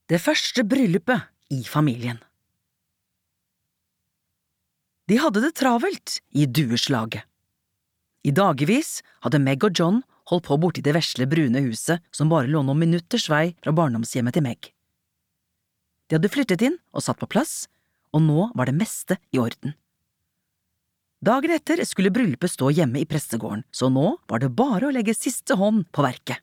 Det første bryllupet i familien. De hadde det travelt i dueslaget. I dagevis hadde Meg og John holdt på borti det vesle brune huset som bare lå noen minutters vei fra barndomshjemmet til Meg. De hadde flyttet inn og satt på plass, og nå var det meste i orden. Dagen etter skulle bryllupet stå hjemme i prestegården, så nå var det bare å legge siste hånd på verket.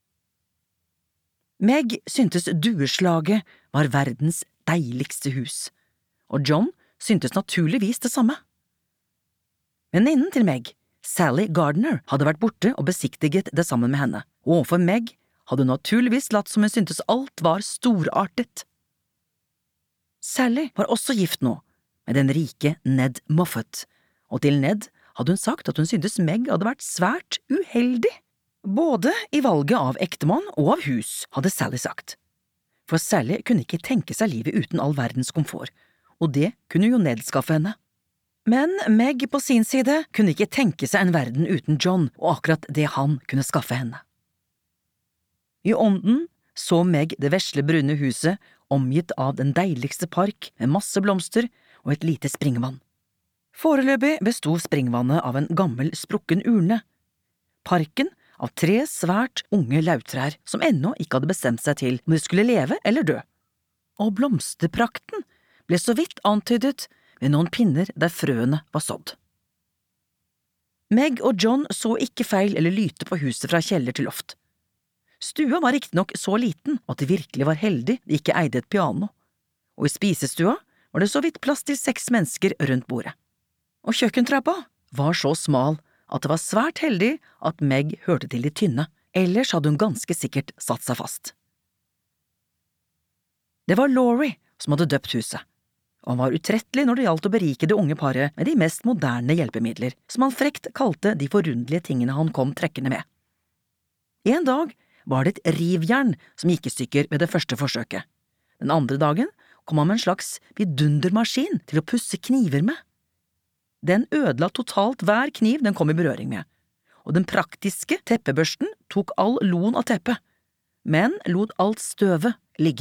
Meg syntes dueslaget var verdens deiligste hus, og John syntes naturligvis det samme. Venninnen til Meg, Sally Gardner, hadde vært borte og besiktiget det sammen med henne, og overfor Meg hadde hun naturligvis latt som hun syntes alt var storartet. Sally var også gift nå, med den rike Ned Moffat, og til Ned hadde hun sagt at hun syntes Meg hadde vært svært uheldig. Både i valget av ektemann og av hus, hadde Sally sagt. For Sally kunne ikke tenke seg livet uten all verdens komfort, og det kunne jo Ned skaffe henne. Men Meg på sin side kunne ikke tenke seg en verden uten John og akkurat det han kunne skaffe henne. I ånden så Meg det vesle brune huset omgitt av den deiligste park med masse blomster og et lite springvann. Foreløpig bestod springvannet av en gammel sprukken urne. Parken av 3 svært unge lauvtrær som ennå ikke hadde bestemt seg til om de skulle leve eller dø. Og blomsterprakten ble så vidt antydet ved noen pinner der frøene var sådd. Meg og John så ikke feil eller lyte på huset fra kjeller til loft. Stua var riktignok så liten at de virkelig var heldig de ikke eide et piano, og i spisestua var det så vidt plass til 6 mennesker rundt bordet. Og kjøkkentrappa var så smal at det var svært heldig at Meg hørte til de tynne, ellers hadde hun ganske sikkert satt seg fast. Det var Laurie som hadde døpt huset, og han var utrettelig når det gjaldt å berike det unge paret med de mest moderne hjelpemidler, som han frekt kalte de forunderlige tingene han kom trekkende med. En dag var det et rivjern som gikk i stykker ved det første forsøket. Den andre dagen kom han med en slags vidundermaskin til å pusse kniver med. Den ødela totalt hver kniv den kom i berøring med, og den praktiske teppebørsten tok all loen av teppet, men lot alt støvet